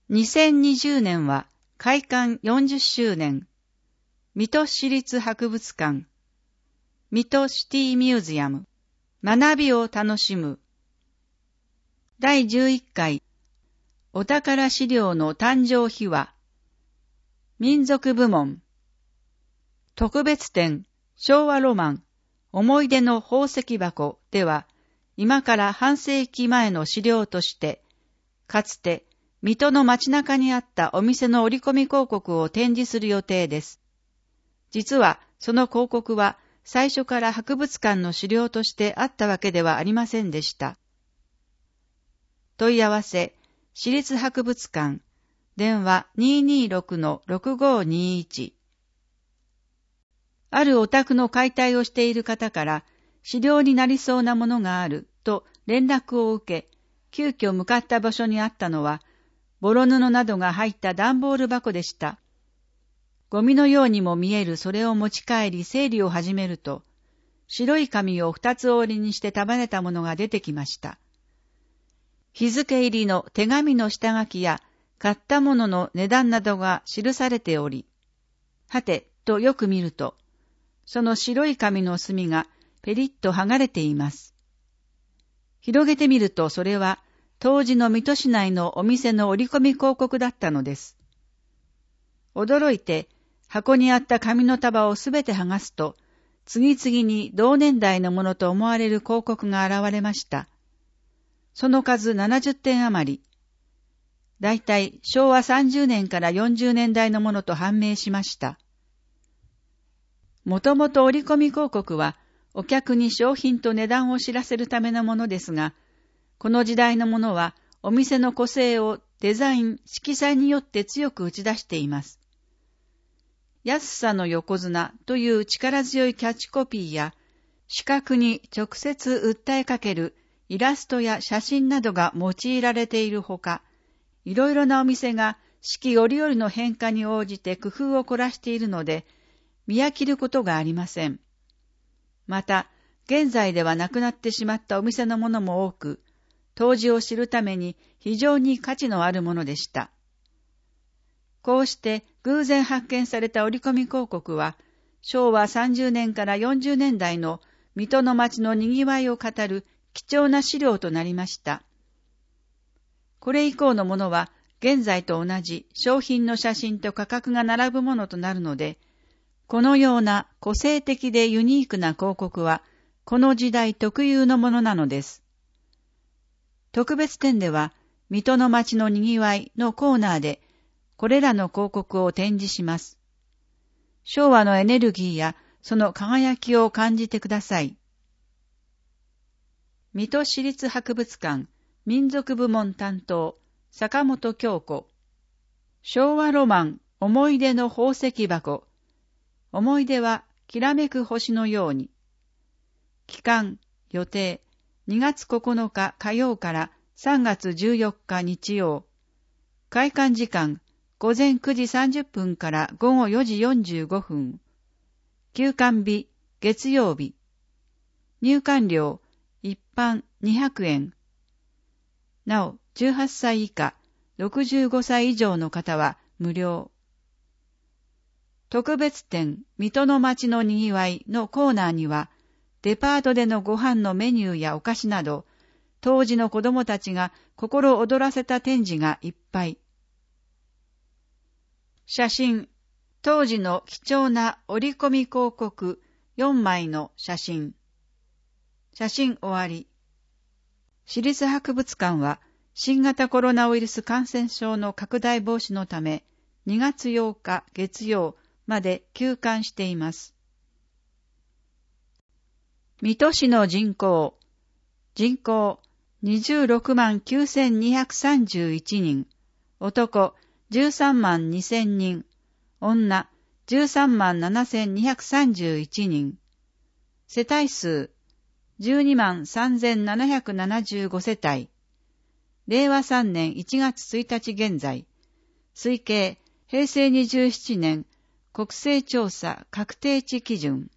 2020年は開館40周年、水戸市立博物館、水戸シティミュージアム、学びを楽しむ。第11回お宝資料の誕生秘話、民族部門、特別展昭和ロマン、思い出の宝石箱では、今から半世紀前の資料として、かつて水戸の街中にあったお店の折り込み広告を展示する予定です。実はその広告は最初から博物館の資料としてあったわけではありませんでした。問い合わせ、市立博物館、電話 226-6521。あるお宅の解体をしている方から、資料になりそうなものがあると連絡を受け、急遽向かった場所にあったのは、ボロ布などが入った段ボール箱でした。ゴミのようにも見えるそれを持ち帰り整理を始めると、白い紙を二つ折りにして束ねたものが出てきました。日付入りの手紙の下書きや買ったものの値段などが記されており、はてとよく見ると、その白い紙の隅がペリッと剥がれています。広げてみるとそれは当時の水戸市内のお店の折り込み広告だったのです。驚いて箱にあった紙の束をすべて剥がすと、次々に同年代のものと思われる広告が現れました。その数70点余り。だいたい昭和30年から40年代のものと判明しました。もともと折り込み広告は、お客に商品と値段を知らせるためのものですが、この時代のものはお店の個性をデザイン、色彩によって強く打ち出しています。安さの横綱という力強いキャッチコピーや、視覚に直接訴えかけるイラストや写真などが用いられているほか、いろいろなお店が四季折々の変化に応じて工夫を凝らしているので、見飽きることがありません。また、現在ではなくなってしまったお店のものも多く、当時を知るために非常に価値のあるものでした。こうして偶然発見された折り込み広告は、昭和30年から40年代の水戸の町の賑わいを語る貴重な資料となりました。これ以降のものは、現在と同じ商品の写真と価格が並ぶものとなるので、このような個性的でユニークな広告は、この時代特有のものなのです。特別展では、水戸の町の賑わいのコーナーで、これらの広告を展示します。昭和のエネルギーやその輝きを感じてください。水戸市立博物館民族部門担当、坂本京子。昭和ロマン思い出の宝石箱。思い出はきらめく星のように。期間、予定、2月9日火曜から3月14日日曜。開館時間、午前9時30分から午後4時45分。休館日、月曜日。入館料、一般200円。なお、18歳以下、65歳以上の方は無料。特別展、水戸の町のにぎわいのコーナーには、デパートでのご飯のメニューやお菓子など、当時の子供たちが心躍らせた展示がいっぱい。写真、当時の貴重な折り込み広告4枚の写真。写真終わり。市立博物館は新型コロナウイルス感染症の拡大防止のため2月8日月曜まで休館しています。水戸市の人口26万9231人、男13万2000人、女13万7231人、世帯数12万3775世帯、令和3年1月1日現在、推計平成27年国勢調査確定値基準。